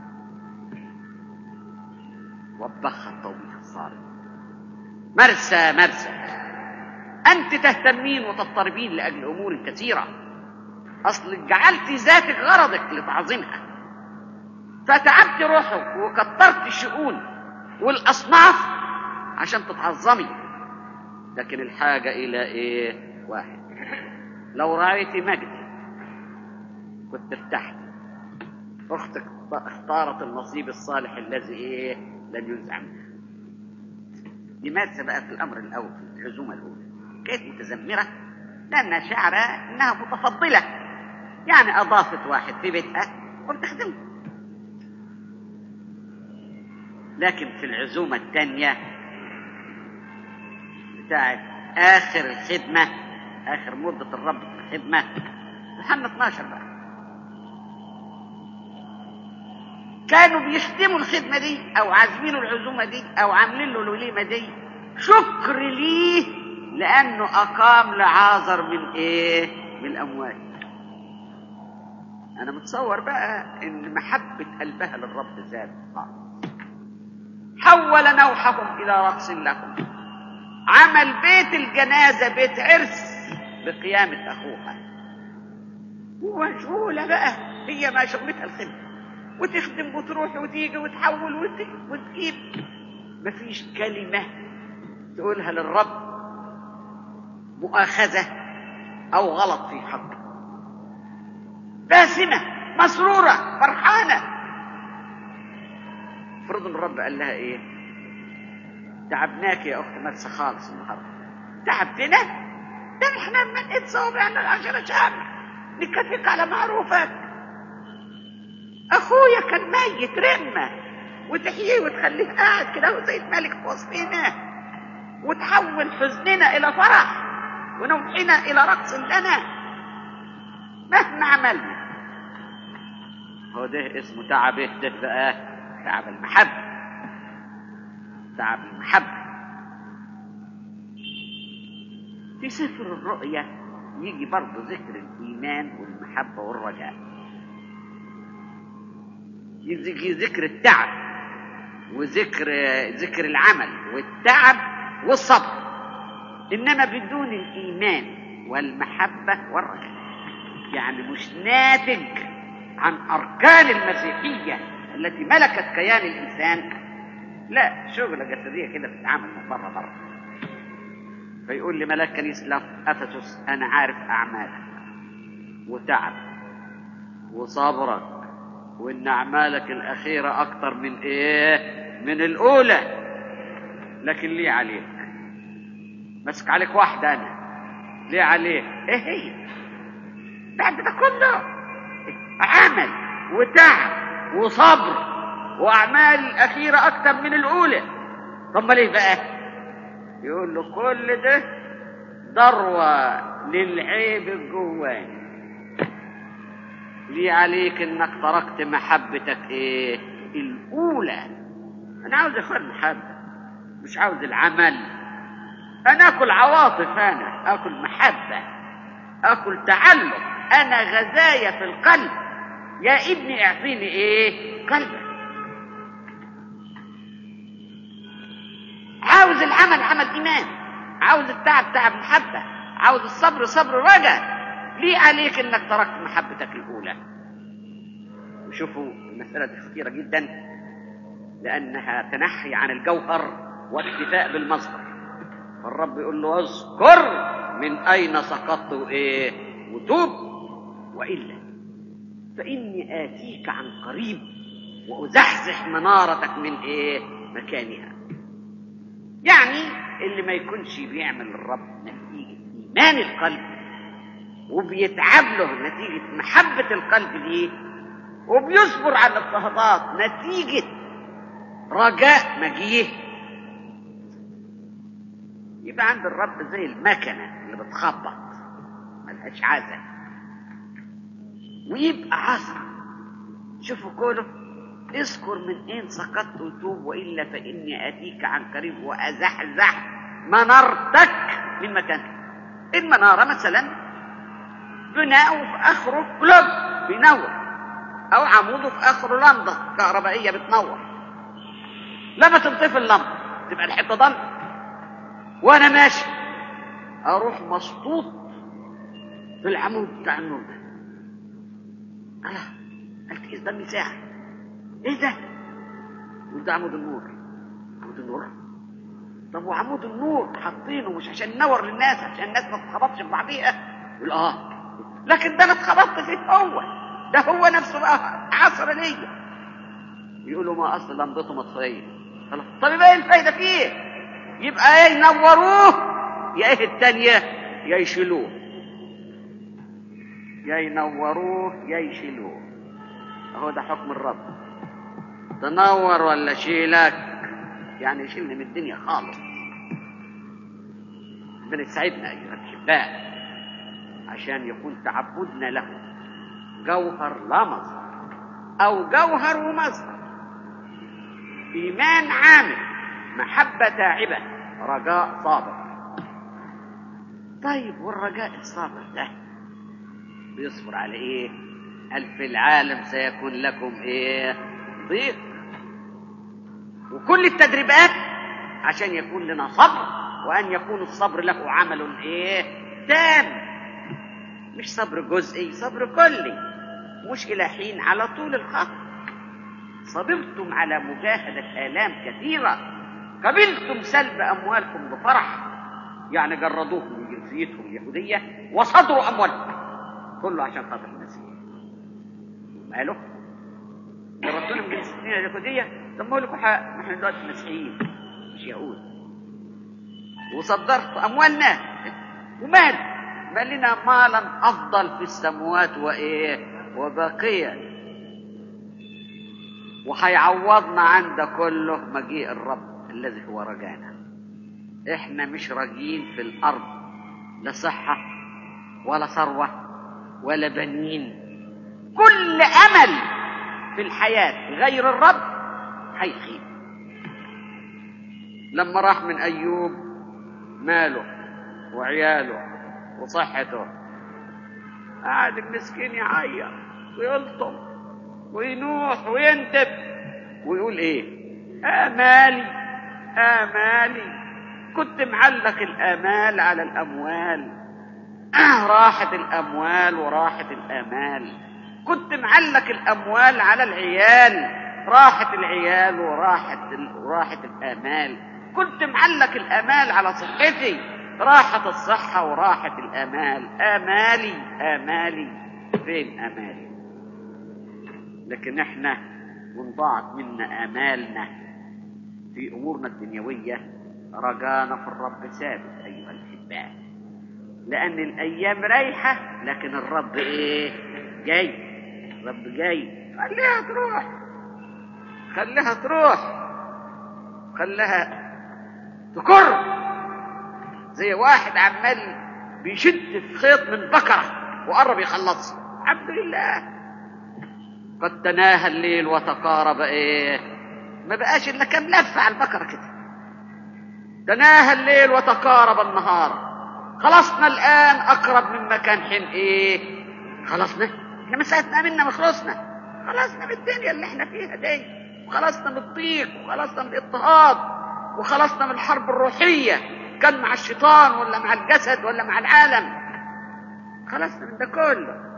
وبخها الطويل الصارم. مرسى انت تهتمين وتضطربين لاجل امور كثيره، اصل جعلت ذاتك غرضك لتعظيمها، فتعبت روحك وكترت الشؤون والاصناف عشان تتعظمي. لكن الحاجه الى ايه؟ واحد، لو رأيتي مجدي كنت ارتحت. اختك اختارت النصيب الصالح الذي ايه؟ لن ينزع منها. لماذا بقى في الامر الاول في العزومه الاولى كانت متذمره؟ لانها شعره انها متفضله، يعني اضافت واحد في بيتها وبتخدمه. لكن في العزومه الثانيه بتاعت اخر الخدمه، اخر مده الرب في الخدمه، يوحنا 12 بقى، كانوا بيخدموا الخدمة دي أو عازمينه العزومة دي أو عاملين له الوليمة دي شكر ليه لأنه أقام لعازر من إيه؟ من الأموات. أنا متصور بقى إن محبة قلبها للرب زاد، حول نوحهم إلى رقص لهم، عمل بيت الجنازة بيت عرس بقيامة أخوها. ومشغولة بقى، هي ما شغلتها الخدمة، وتخدم وتروح وتيجي وتحول وتجيب، مفيش كلمة تقولها للرب مؤاخذة أو غلط في حقه. باسمة مسرورة فرحانة. فرض الرب قال لها ايه؟ تعبناك يا أخت مرسى خالص النهارده. تعبتنا؟ ده احنا منقت صوابعنا العشرة شهر نكتفك على معروفك. اخويا كان ميت رمة وتحييه وتخليه قاعد كده وزي الملك في وسطنا، وتحول حزننا الى فرح ونوحنا الى رقص لنا مهما عملنا. هو ده اسمه تعب. ده بقى تعب المحبة، تعب المحبة. في سفر الرؤيا يجي برضه ذكر الإيمان والمحبة والرجاء، يجي ذكر التعب وذكر العمل والتعب والصبر، إنما بدون الإيمان والمحبة والرجاء. يعني مش ناتج عن أركان المسيحية التي ملكت كيان الإنسان، لا، شغلة جسدية كده بتتعامل من بره. فيقول لملاك كنيسة أفسس: أنا عارف أعمالك وتعبك وصبرك، وإن أعمالك الأخيرة أكتر من من الأولى، لكن ليه عليك؟ مسك عليك واحدة أنا، ليه عليك؟ إيه هي؟ بعد ده كله عمل وتعب وصبر وأعمال الأخيرة أكتر من الأولى، طب ما ليه بقى؟ يقول له: كل ده ذروة للعيب الجواني، ليه عليك انك تركت محبتك الأولى. أنا عاوز أخذ محبة، مش عاوز العمل. أنا أكل عواطف، أنا أكل محبة، أكل تعلق، أنا غذايا في القلب. يا ابني اعطيني قلبك. عاوز العمل عمل إيمان، عاوز التعب تعب محبة، عاوز الصبر صبر رجاء. ليه عليك انك تركت محبتك الأولى؟ وشوفوا المسألة دي خطيرة جدا، لأنها تنحي عن الجوهر واكتفاء بالمصدر. فالرب يقول له: اذكر من أين سقطت وتوب، وإلا فإني آتيك عن قريب وأزحزح منارتك من مكانها. يعني اللي ما يكونش بيعمل الرب نتيجة إيمان القلب، وبيتعب له نتيجة محبة القلب ليه، وبيصبر على الاضطهادات نتيجة رجاء مجيه، يبقى عند الرب زي المكنة اللي بتخبط ملهاش عزة، ويبقى عصر. شوفوا قوله: اذكر من اين سقطت وتوب، والا فاني اتيك عن قريب وازحزح منارتك من مكانك. المناره مثلا بناء في اخره كلوب بينور، او عموده في اخره لمبه كهربائيه بتنور. لما تنطفي اللمبه تبقى الحته ضلمه، وانا ماشي اروح مسطوط في العمود بتاع النور ده. قلت ده المساحه، ايه ده؟ وده عمود النور. عمود النور؟ طب وعمود النور حاطينه مش عشان ينور للناس، عشان الناس ما تتخبطش في بعضيها؟ يقول لكن ده انا اتخبطت فيه هو، ده هو نفسه بقى عصر ليا. يقولوا: ما اصل لمبته مطفيه. طب يبقى ايه الفايده فيه؟ يبقى يا ينوروه يا التانيه يا يشيلوه، يا ينوروه يا يشيلوه. اهو ده حكم الرب، تنور ولا شيلك، يعني يشيلني من الدنيا خالص. ربنا يسعدنا ايها الاحباء، عشان يكون تعبدنا له جوهر لا مصدر، او جوهر ومصدر. ايمان عامل، محبه تاعبه، رجاء صابر. طيب والرجاء الصابر ده بيصبر على قال: في العالم سيكون لكم ضيق. وكل التدريبات عشان يكون لنا صبر، وأن يكون الصبر له عمل تام، مش صبر جزئي، صبر كلي، مش إلى حين على طول الخط. صبرتم على مجاهدة آلام كثيرة، قبلتم سلب أموالكم بفرح. يعني جردوهم من جنسيتهم اليهودية وصدروا أموالهم، كله عشان خاطر المسيح. ماله؟ جردونا من جنسيتنا اليهودية، طب ما لكم حق، ما احنا دلوقتي مسيحيين مش يهود، وصدرت أموالنا ومال، بل لنا مالا أفضل في السماوات وباقيا، وهيعوضنا عند كله مجيء الرب الذي هو رجانا. احنا مش راجين في الأرض لا صحة ولا ثروة ولا بنين. كل أمل في الحياة غير الرب هيخيب. لما راح من أيوب ماله وعياله وصحته، قاعد المسكين يعيط ويلطم وينوح وينتب ويقول آمالي كنت معلق الآمال على الأموال، راحت الأموال وراحت الآمال. كنت معلك الأموال على العيال، راحت العيال وراحت الآمال. كنت معلك الآمال على صحتي، راحت الصحة وراحت الآمال. آمالي آمالي، فين آمالي؟ لكن احنا وانضاعت منا آمالنا في أمورنا الدنيوية، رجانا في الرب ثابت أيها الأحباء، لأن الأيام رايحة لكن الرب إيه؟ جاي. الرب جاي. خليها تروح، خليها تروح، خليها تكر زي واحد عمال بيشد في خيط من بكرة وقرب يخلصه. الحمد لله قد تناهى الليل وتقارب ايه، ما بقاش الا كام لفه على البكره كده. تناهى الليل وتقارب النهار. خلصنا الان اقرب مما كان حين ايه. خلصنا احنا مساعدنا منا مخلصنا، خلصنا من الدنيا اللي احنا فيها دي، وخلصنا من الضيق، وخلصنا من الاضطهاد، وخلصنا من الحرب الروحيه، كان مع الشيطان ولا مع الجسد ولا مع العالم. خلصنا من ده كله.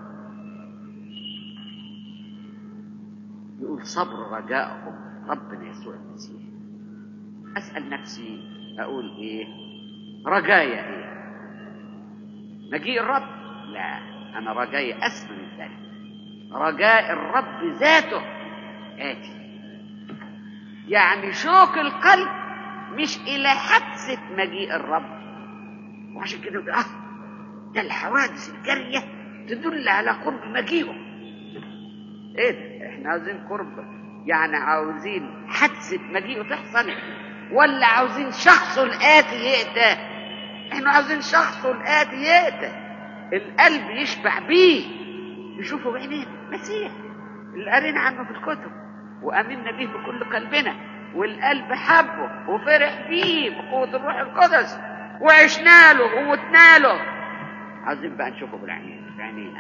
يقول صبر رجائهم ربنا يسوع المسيح. أسأل نفسي أقول إيه؟ رجايا إيه؟ مجيء الرب؟ لا، أنا رجايا أسمى من ذلك. رجاء الرب ذاته آتي. يعني شوق القلب مش إلى حدثة مجيء الرب. وعشان كده ده الحوادث الجارية تدل على قرب مجيئه. ايه ده؟ احنا عاوزين قرب، يعني عاوزين حادثة مجيئه تحصل ولا عاوزين شخصه الآتي يأتى؟ احنا عاوزين شخصه الآتي يأتى، القلب يشبع بيه، يشوفه بعينيه المسيح اللي قرينا عنه في الكتب وآمنا به بكل قلبنا، والقلب حبه وفرح بيه بقوة الروح القدس وعشنا له ووتنا له. عاوزين بقى نشوفه بعينينا،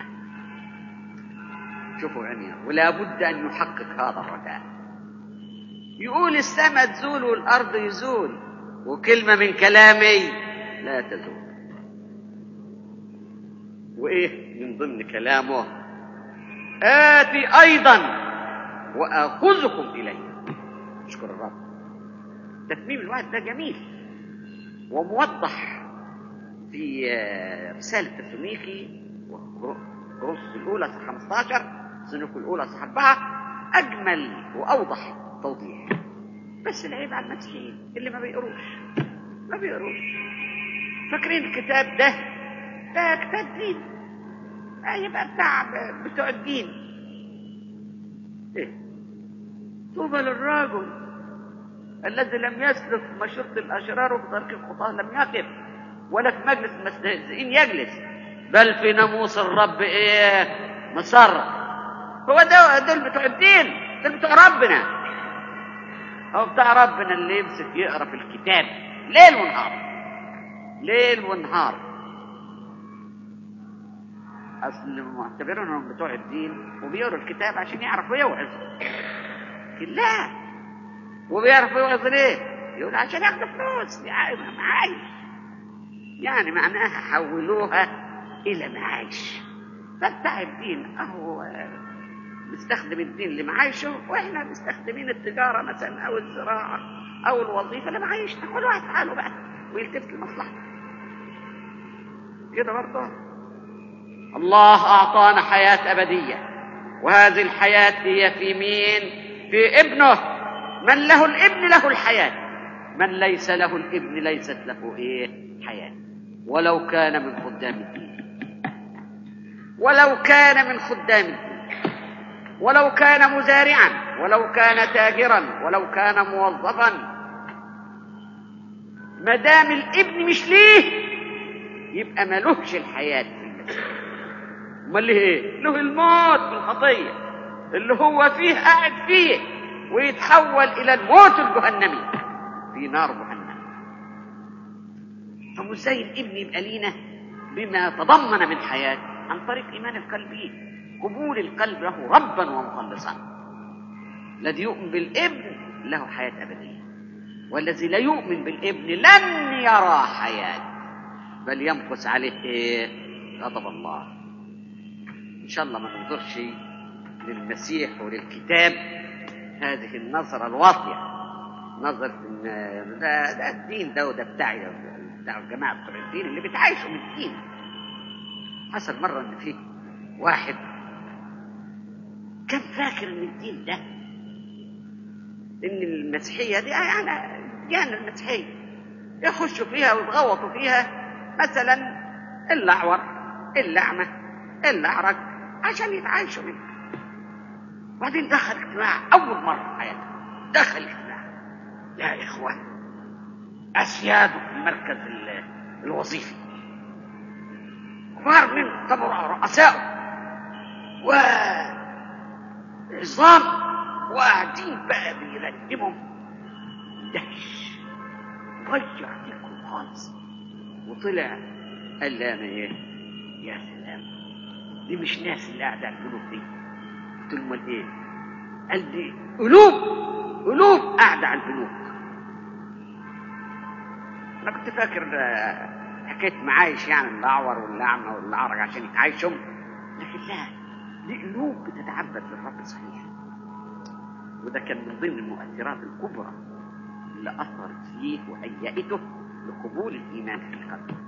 شوفوا عينينا، ولا بد أن يحقق هذا الرجاء. يقول السماء تزول والأرض يزول وكلمة من كلامي لا تزول. وإيه من ضمن كلامه؟ آتي أيضا وآخذكم إلي. اشكر الرب. تتميم الوعد ده جميل وموضح في رسالة تسالونيكي كورنثوس الأولى 15، تسالونيكي الأولى 4، أجمل وأوضح توضيح. بس العيب على المسيحيين اللي ما بيقروش. فاكرين الكتاب ده كتاب دين، يبقى بتوع الدين. إيه؟ طوبى للرجل الذي لم يسلك مشورة الأشرار وفي طريق الخطاة لم يقف، ولا في مجلس المستهزئين يجلس، بل في ناموس الرب ايه مصر. هو دول بتوع الدين، دول بتوع ربنا. هو بتاع ربنا اللي يمسك يقرا في الكتاب ليل ونهار. اصل معتبرين انهم بتوع الدين وبيقروا الكتاب عشان يعرفوا يوعظوا. لا، وبيعرفوا يوعظوا ليه؟ يقول عشان ياخدوا فلوس معايش، يعني معناها حولوها الى معايش. فبتاع الدين اهو بيستخدم الدين لمعايشه، واحنا مستخدمين التجاره مثلا او الزراعه او الوظيفه لمعايشنا. كل واحد حاله بقى ويلتفت لمصلحته كده برضه. الله اعطانا حياه ابديه، وهذه الحياه هي في مين؟ في ابنه. من له الابن له الحياه، من ليس له الابن ليست له ايه؟ حياه. ولو كان من خدام الدين، ولو كان من خدام الدين، ولو كان مزارعا، ولو كان تاجرا، ولو كان موظفا، ما دام الابن مش ليه يبقى ملوش الحياه في المسيح. امال ليه ايه؟ له الموت بالخطيه اللي هو فيه قاعد فيه، ويتحول الى الموت الجهنمي في نار جهنم. فمش زي الابن يبقى لينا بما تضمن من حياه عن طريق ايمان القلب به، قبول القلب له ربا ومخلصا. الذي يؤمن بالابن له حياه ابديه، والذي لا يؤمن بالابن لن يرى حياه بل يمكث عليه ايه؟ غضب الله. ان شاء الله ما ننظرش للمسيح وللكتاب هذه النظرة الواطية، نظرة ان ده الدين ده وده بتاع الجماعة بتوع الدين اللي بتعايشوا من الدين. حصل مرة ان في واحد كان فاكر ان الدين ده، ان المسيحية دي يعني الديانة المسيحية يخشوا فيها ويتغوطوا فيها مثلا الأعور الأعمى الأعرج عشان يتعايشوا منها. وبعدين دخل اجتماع أول مرة في حياته، دخل اجتماع، يا إخوان أسياده في المركز الوظيفي كبار من طبعا رؤسائه وعظام وقاعدين بقى بيرنموا دهش غير فيكم خالص. وطلع قال لي انا ايه؟ يا سلام، دي مش ناس اللي قاعده على القلوب دي. قلت له امال ايه؟ قال لي قلوب قاعده على البنوك. انا كنت فاكر حكايه معايش يعني الاعور والاعمى والاعرج عشان يتعايشوا، لكن لا، دي قلوب بتتعبد للرب صحيح. وده كان من ضمن المؤثرات الكبرى اللي اثرت فيه وهيئته لقبول الايمان في القلب.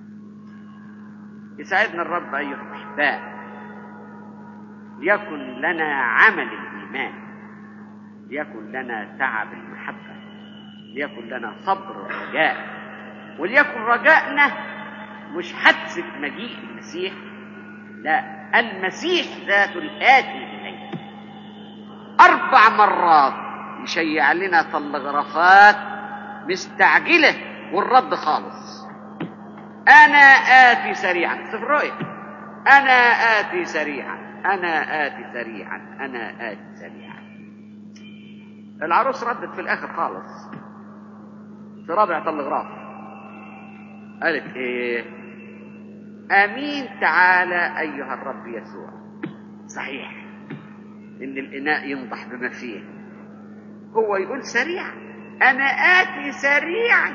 يساعدنا الرب ايها الاحباء، ليكن لنا عمل الايمان، ليكن لنا تعب المحبه، ليكن لنا صبر الرجاء، وليكن رجائنا مش حدث مجيء المسيح، لا، المسيح ذات الآتي إليه. 4 مرات يشيع لنا تلغرافات مستعجلة والرد خالص. أنا آتي سريعا، سفر رؤيا، أنا آتي سريعا، أنا آتي سريعا، أنا آتي سريعا. العروس ردت في الآخر خالص في رابع تلغراف، قالت ايه؟ امين تعالى ايها الرب يسوع. صحيح ان الاناء ينضح بما فيه، هو يقول سريعا، انا اتي سريعا،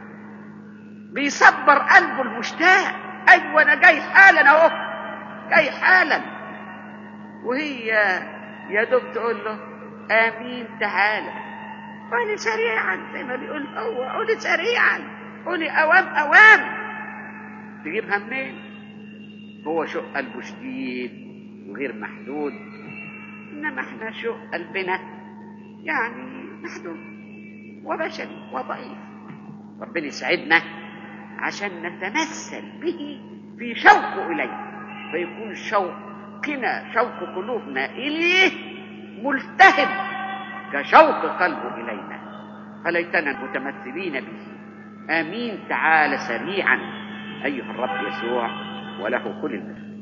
بيصبر قلبه المشتاق. ايوه انا جاي حالا اهو، جاي حالا. وهي يا دوب تقول له امين تعالى، قولي سريعا زي ما بيقول هو، قولي سريعا، قولي اوام. تجيبها منين؟ هو شوق قلبه شديد وغير محدود، انما احنا شوق قلبنا يعني محدود وبشري وضعيف. ربنا يسعدنا عشان نتمثل به في شوقه اليه، فيكون شوقنا، شوق قلوبنا اليه ملتهب كشوق قلبه الينا، فليتنا المتمثلين به. آمين تعالى سريعا أيها الرب يسوع، وله كل المجد.